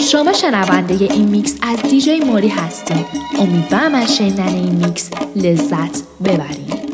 شما شنونده این میکس از دیجی موری هستیم. امیدوارم از شنیدن این میکس لذت ببرید.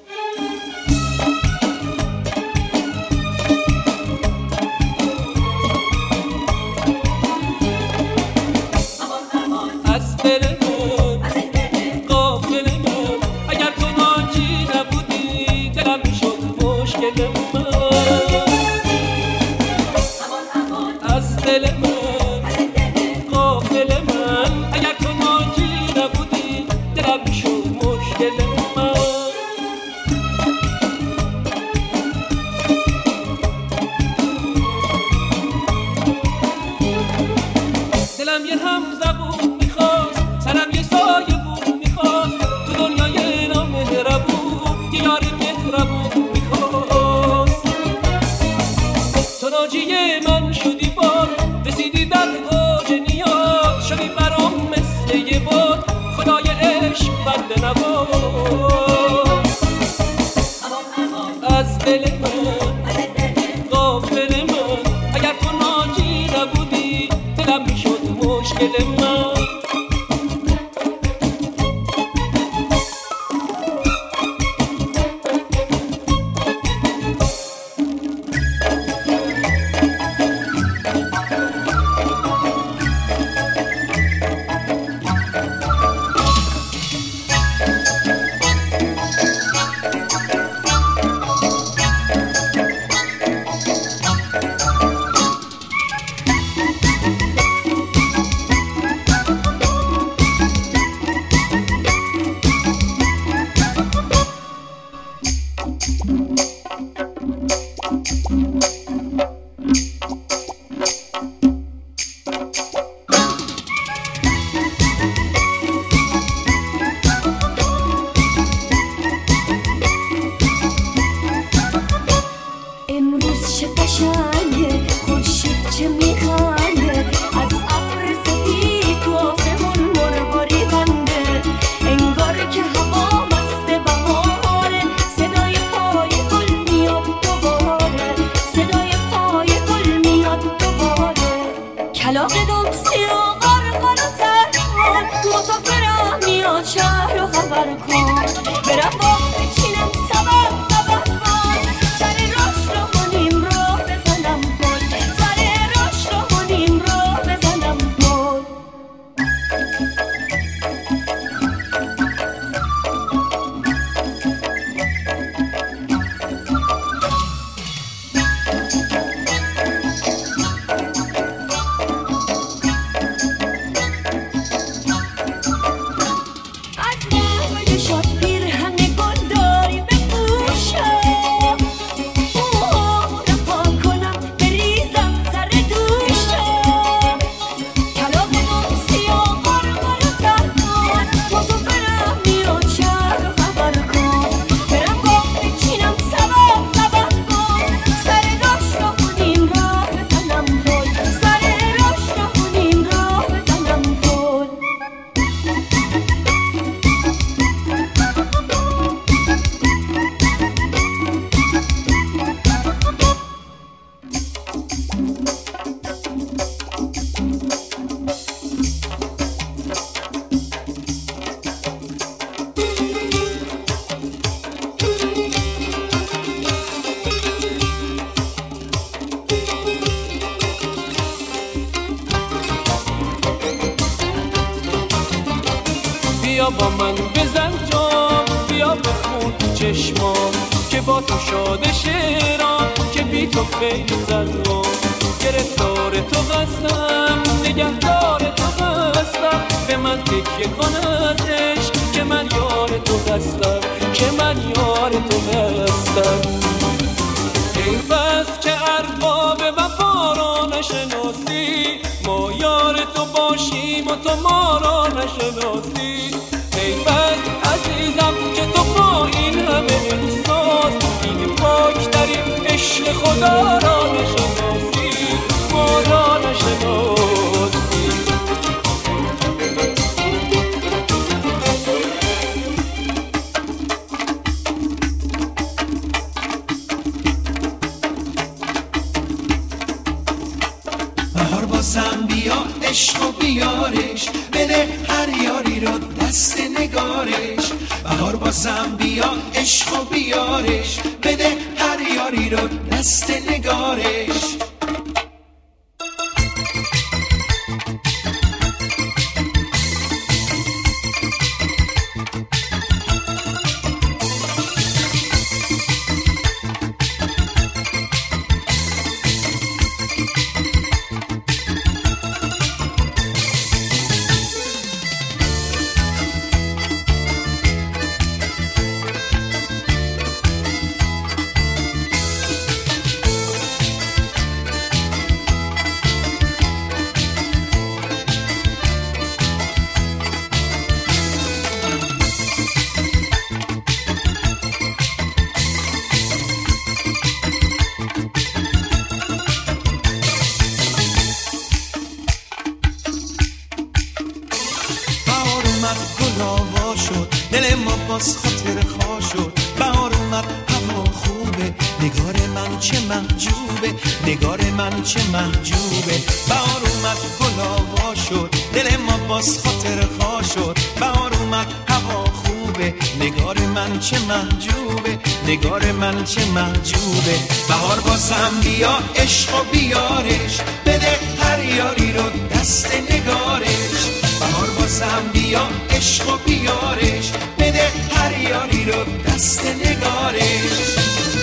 بیا با من بزن جام، بیا بخون چشمام که با تو شاده شعرام که بی تو خیلی زنم. گرفتار تو هستم، نگهدار تو هستم، به من تکیه کن از عشق که من یار تو هستم، که من یار تو هستم. این بس که ارباب وفا را نشناسی، ما یار تو باشیم و تو ما را نشناسی. ای بس عزیزم که تو با این همه احساس این پاکترین عشق خدا را نشناسی، ما را نشناسی. بهار باسم بیا عشق و بیارش، بده هر یاری رو دست نگارش. بهار بازم بیا عشق و بیارش، بده هر یاری رو دست نگارش. گلاوا شد دل ما باز خاطر خوا شد. بهار اومد هوا خوبه، نگار من چه محجوبه، نگار من چه محجوبه. بهار اومد گلاوا شد دل ما باز خاطر خوا شد. بهار اومد هوا خوبه، نگار من چه محجوبه، نگار من چه محجوبه. بهار بازم بیا عشق و بیارش، بده هر یاری رو دست نگارش. بهار بازم بیا عشق و بیارش، بده هر یاری رو دست نگارش.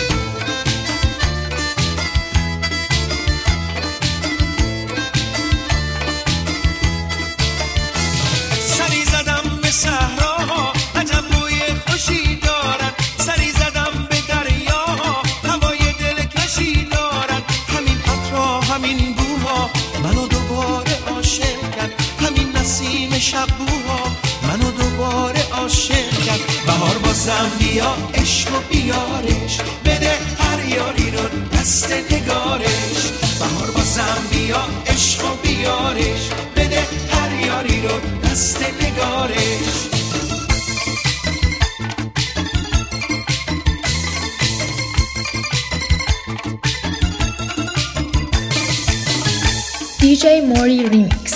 سری زدم به صحراها عجب بوی خوشی دارن، سری زدم به دریاها هوای دلکشی دارن. همین عطرها همین بوها منو دوباره عاشق کرد، همین نسیم شبوها منو دوباره عاشق کرد. بهار بازم بیا عشق و بیارش، بده هر یاری رو دست نگارش. بهار بازم بیا عشق و بیارش، بده هر یاری رو دست نگارش. DJ Mori Remix.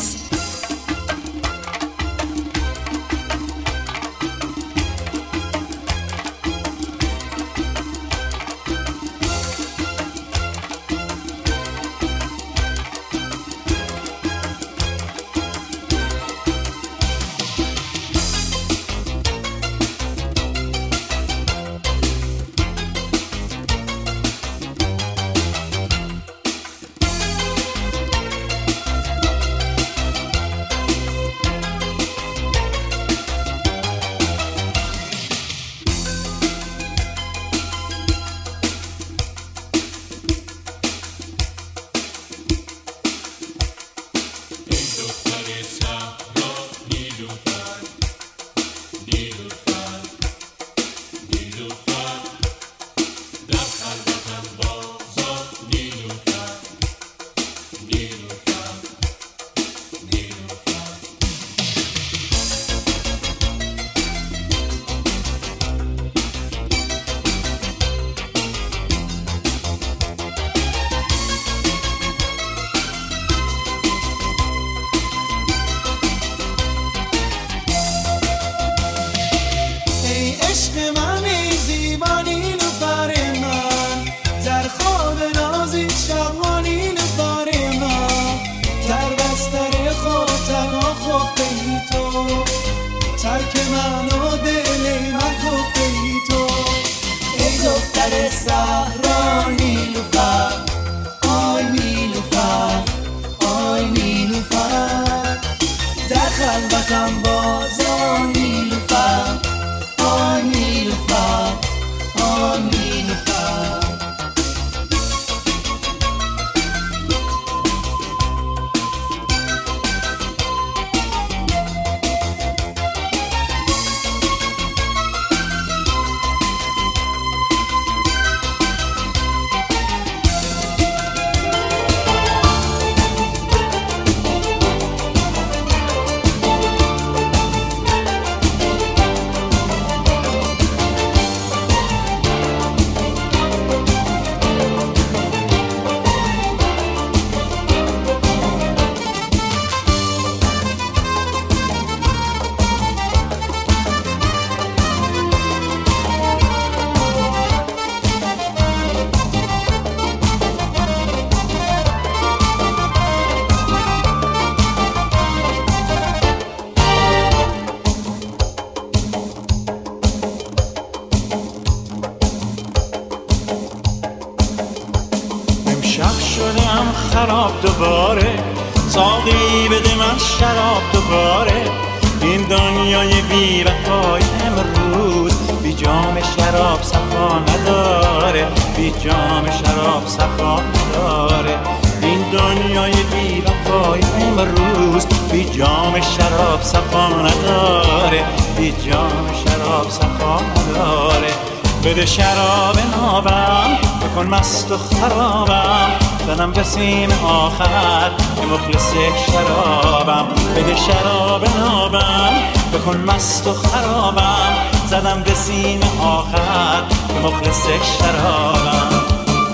ساقی بده من شراب دوباره. این دنیای بی وفای امروز بی جام شراب صفا نداره، بی جام شراب صفا نداره. این دنیای بی وفای امروز بی جام شراب صفا نداره، بی جام شراب صفا نداره. بده شراب نابم بکن مست و خرابم، زدم به سیم آخر که مخلص شرابم. بده شراب نابم بکن مست و خرابم، زدم به سیم آخر که مخلص شرابم.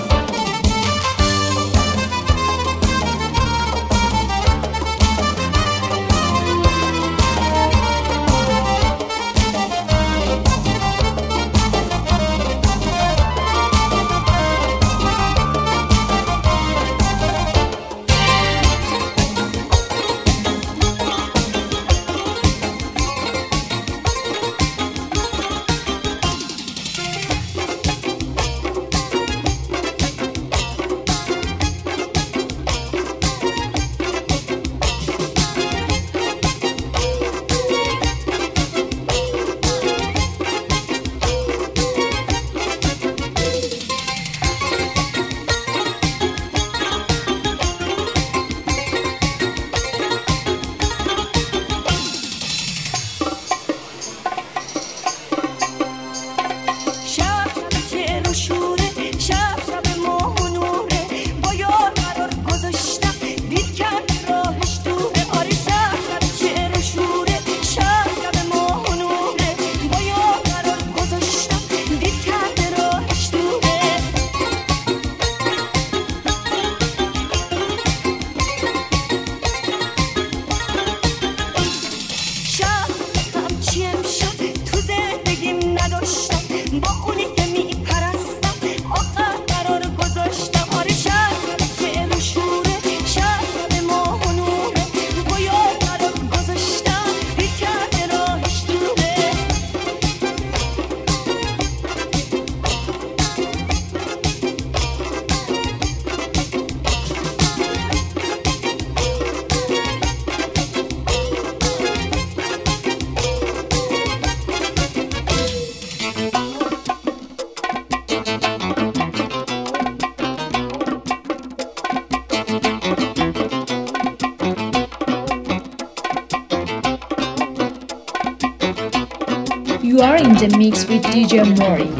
You are in the mix with DJ Mori.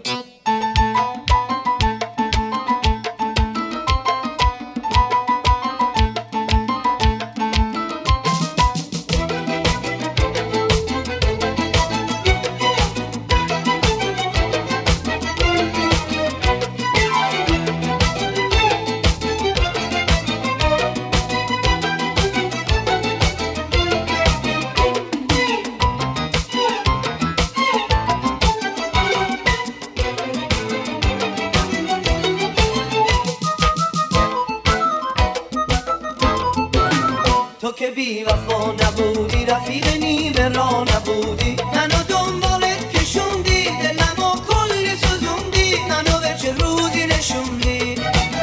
تو که بی وفا نبودی، رفیق نیمه را نبودی، منو دنبالت کشوندی، دلمو کلی سوزوندی، منو به چه روزی نشوندی.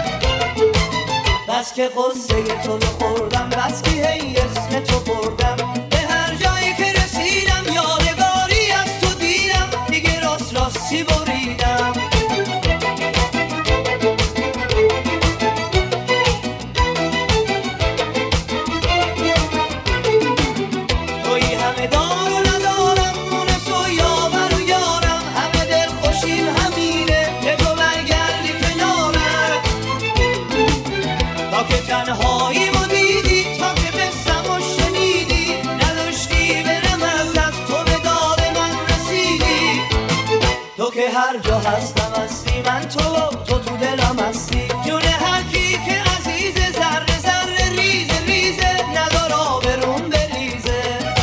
بس که قصه تو رو خوردم، بس که هی اسم تو بردم، به هر جایی که رسیدم یادگاری از تو دیدم، دیگه راست راستی بریدم. هر جا هستم هستی، من تو دلم هستی، جون هر کی که عزیزه، ذره ذره ریزه ریزه، ندار آبرون بریزه.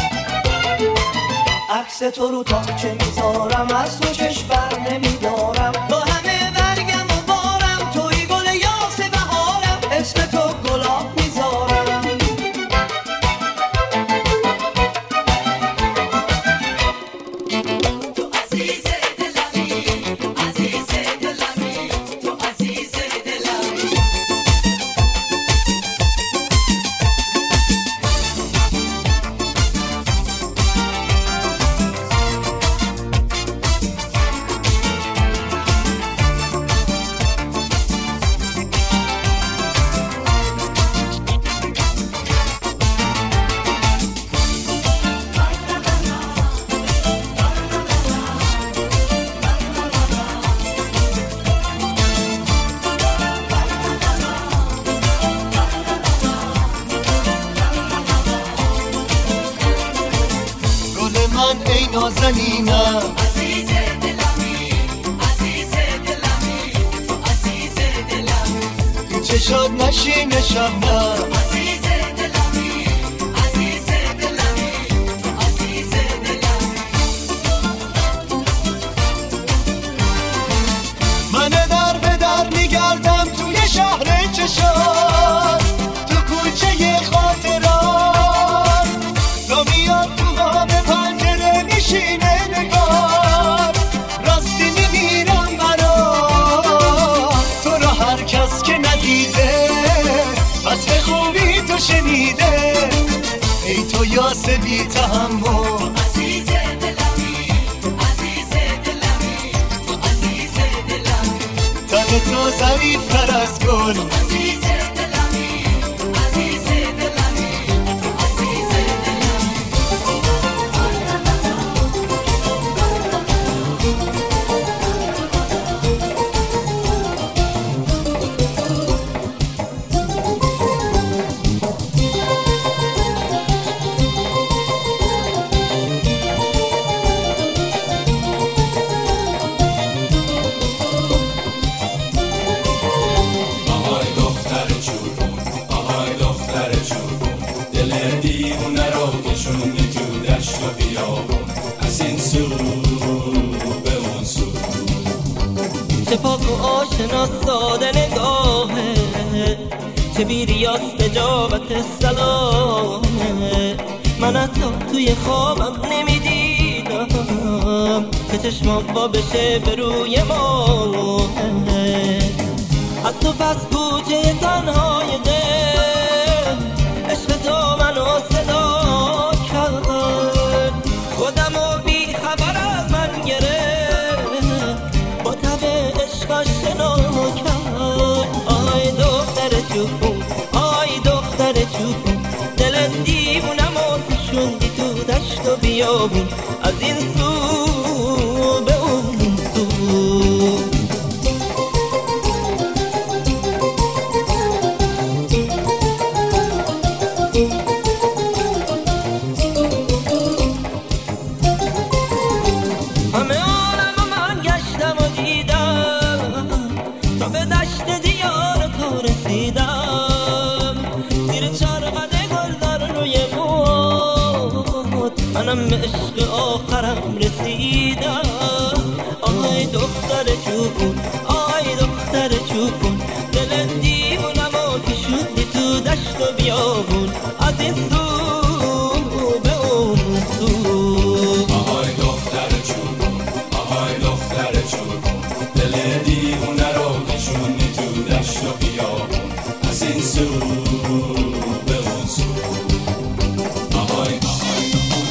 عکس تو رو تا چه میذارم، از تو چشم بر نمیدارم، با همه برگم و بارم، توی گل یاس بهارم، اسم تو گلاب میذارم. من ای نازنینم عزیز دلمی عزیز دلمی عزیز دلمی تو چشات نشینه شبنم عزیز دلمی عزیز دلمی عزیز دلمی من در به در میگردم توی شهر چشات تو کوچه خاطرات تا میاد تو قاب پنجره میشینه نگار راستی میمیرم برات تو را هر کس که ندیده از به خوبی تو شنیده ای تو یاس بی تحمل عزیز دلمی عزیز دلمی عزیز دلمی تن تو ظریفتر از گل عزیز دلمی عزیز دلمی عزیز دلمی آهای دختر چوبون آهای دختر چوبون دل دیوونه رو کشوندی تو دشت و بیابون از این سو به اون سو چه پاک و آشنا ساده نگاهه چه بیریاست جابت سلامه من حتی توی خوابم نمیدیدم که چشمام با بشه به روی ما از تو پس کوچه تنهای دل عشق تو منو صدا کرد خودمو بی خبر از من گرفت با تب عشقش شنا کرد آی دختر چوبون آی دختر چوبون دل دیوونمو کشوندی تو دشت و بیابون از این سو به اون سو همه عالم من گشتم و دیدم تا به دشت دیار تو رسیدم زیر چرقد گلدار روی بود منم به عشق آخرم رسیدم آی دختر چوبون آی دختر چوبون دل دیوونمو کشوندی تو دشت و بیابون از این سو به اون سو آهای دختر چوبون آهای دختر چوبون دل دیوونه رو کشوندی تو دشت و بیابون از این سو به اون سو آهای آهای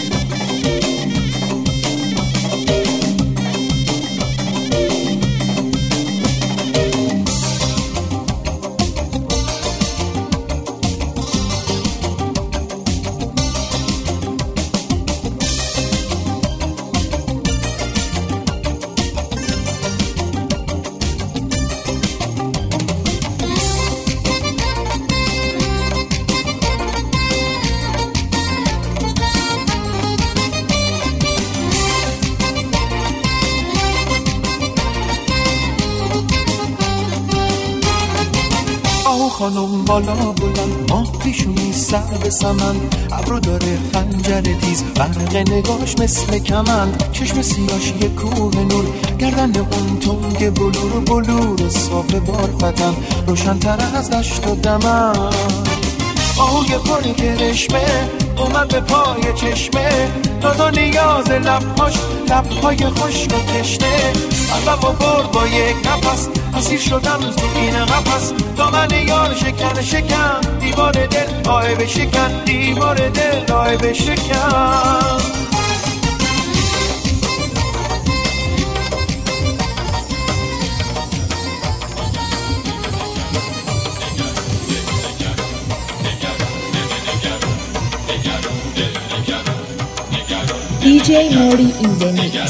خانم بالا بلند ماه پیشونی سر به سمن ابرو داره خنجر تیز برق نگاش مثل کمند چشم سیاش یه کوه نور گردن اون تنگ بلور بلور صاف بارفتن روشن‌تر از دشت و دمن آهوی پری کرشمه اومد به پای چشمه دادا نیاز لبهای خشک و تشنه قلبم و برد با یک نفس اسیر شدم تو این قفس دامن یار شکن دیوار دل راه بشکن دیوار دل راه بشکن DJ Mori in the mix.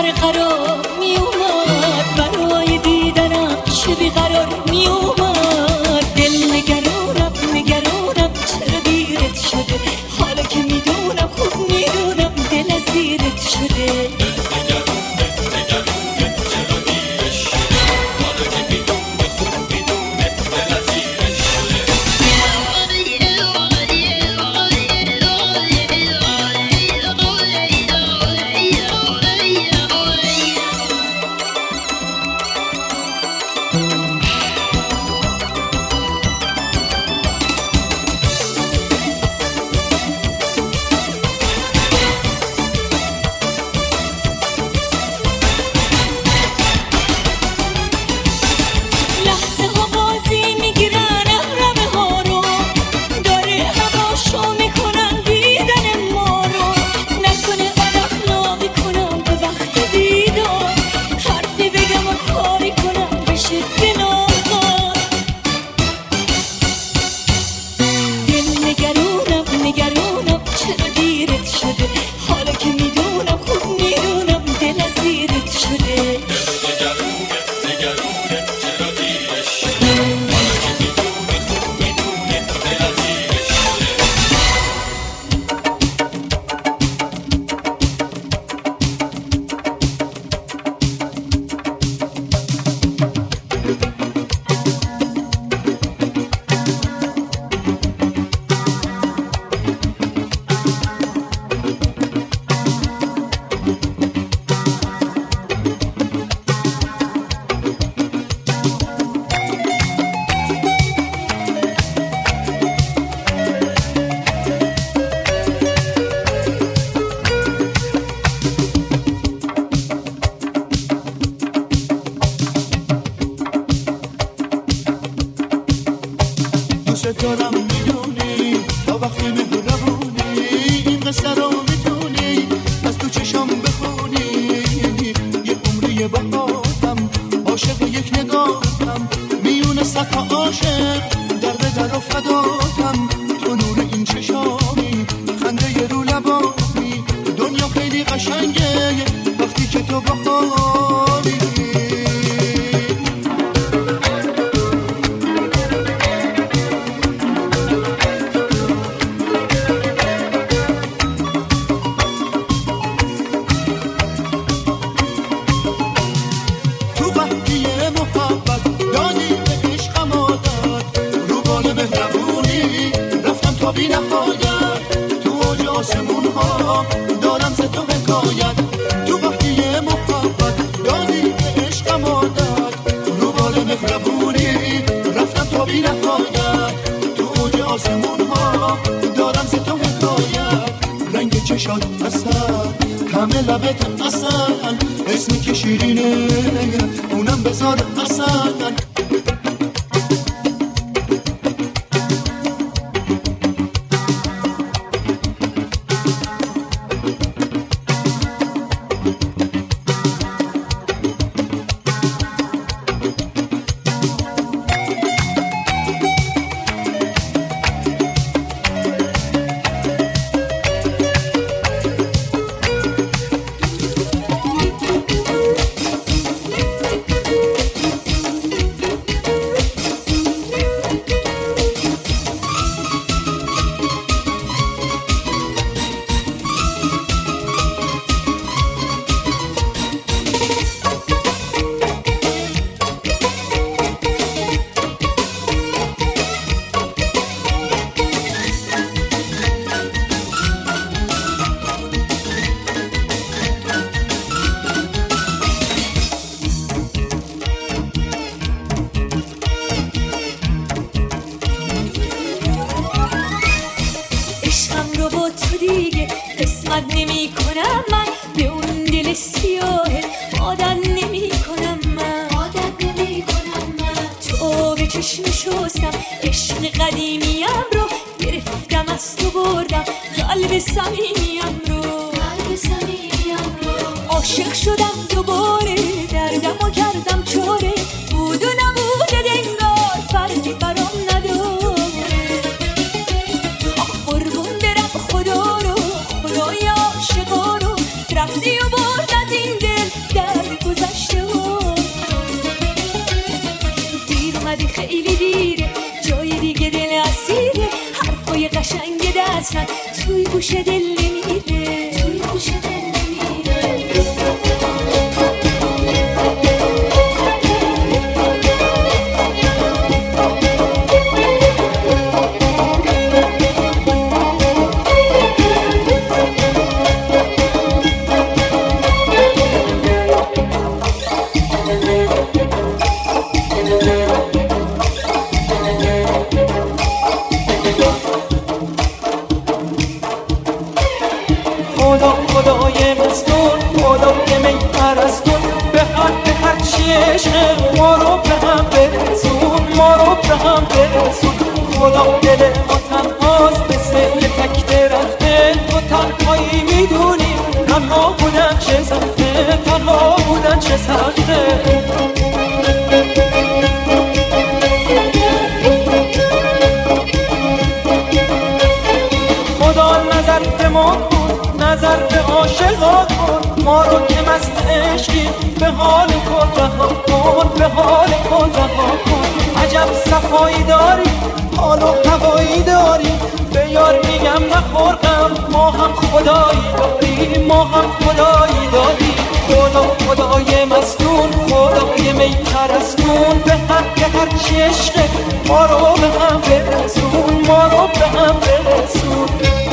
قرار می اومد برای دیدنم چه بیقرار می اومد دل نگرانم نگرانم چرا دیرت شده حالا که میدونم خوب میدونم دل از زیرت شده دارم میدونی تا وقتی مهربونی این قصه رو میتونی از تو چشم بخونی یه عمری باهاتم عاشق یک نگاهتم میونه صد تا عاشق در به در و فداتم تو نور این چشامی خنده ی رو لبانی دنیا خیلی قشنگه وقتی که تو بخوابی بی نهایت تو اوج آسمون ها دارم ز تو حکایت تو وقتی محبت دادی به عشقم عادت رو بال مهربونی رفتم تا بی نهایت تو اوج آسمون ها دارم ز تو حکایت رنگ چشات اصل طعم لبت اصل اسمی که شیرینه اونم بذار اصل عاشق شدم دوباره دردم و کردم چاره بود و نبوده دنگار فرقی برام نداره قربون برم خدا رو خدای عاشقا رو رفتی و برد از این دل خیلی دیره، جای دیگه دل اسیره، حرفای قشنگ دستن توی گوش دل نمیره، توی گوش دل نمیره. خدای مستون، خدای می پرستون، به هر چی عشق ما رو به هم برسون، ما رو به هم برسون. خدا دل ما تنهاست مثل یه تک درخته، تو تنهایی میدونی تنها بودن چه سخته، تنها بودن چه سخته. خدا نظر به ما کن، نظر به عاشقا کن، ما رو که مست عشقی به حال کن رها کن، به حال کن رها کن. عجب صفایی داری، حال و هوایی داری، به یار میگم نخور غم، ما هم خدایی داری، ما هم خدایی داری. خدای مستون، خدای می پرستون، به هر چی عشقه ما رو به هم برسون، ما رو به هم برسون.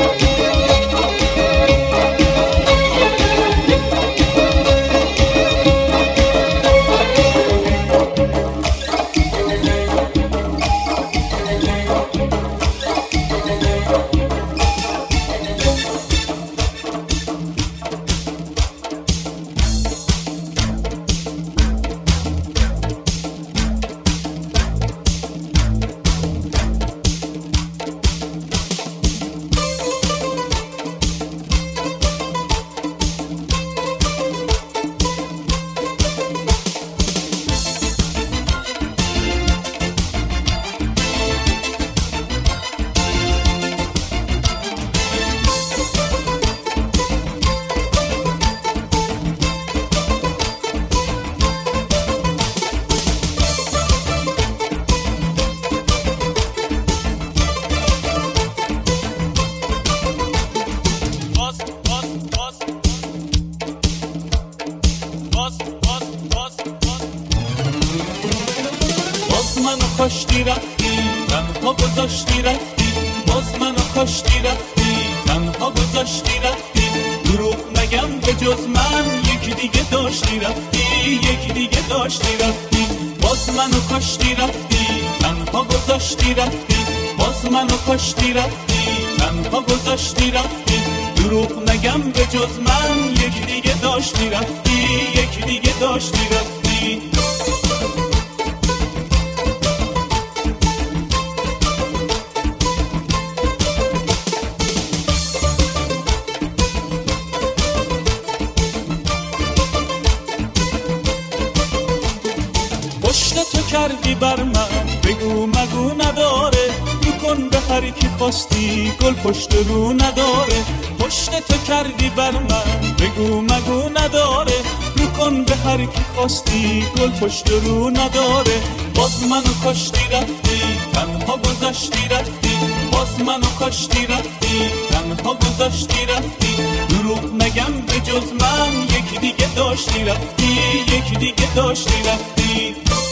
کاشتی رفتی تنها گذاشتی رفتی، باز منو کاشتی رفتی تنها گذاشتی رفتی. دروغ نگم به جز من یکی دیگه داشتی رفتی، یکی دیگه داشتی رفتی. باز منو کاشتی رفتی تنها گذاشتی رفتی، باز منو کاشتی رفتی تنها گذاشتی رفتی. دروغ نگم به جز من یکی دیگه داشتی رفتی، یکی دیگه داشتی رفتی. تو کردی بر من بگو مگو نداره، رو کن به هر کی خواستی گل پشت رو نداره. پشت تو کردی بر من بگو مگو نداره، رو کن به هر کی خواستی گل پشت رو نداره. باز منو کاشتی رفتی تنها گذاشتی رفتی، باز منو کاشتی رفتی تنها گذاشتی رفتی. دروغ نگم به جز من یکی دیگه داشتی رفتی، یکی دیگه داشتی رفتی.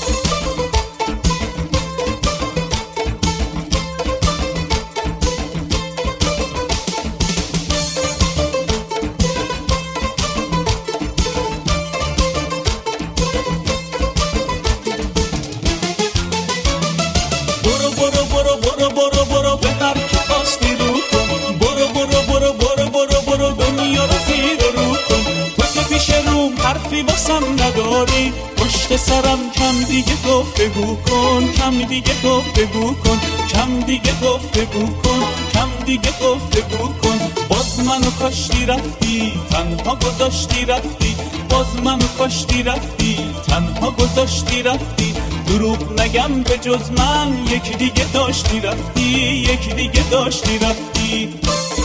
نداری پشت سرم کم دیگه گفتگو کن، کم دیگه گفتگو کن، کم دیگه گفتگو کن، کم دیگه گفتگو کن. باز منو کاشتی رفتی تنها گذاشتی رفتی، باز منو کاشتی رفتی تنها گذاشتی رفتی. دروغ نگم به جز من یکی دیگه داشتی رفتی، یکی دیگه داشتی رفتی.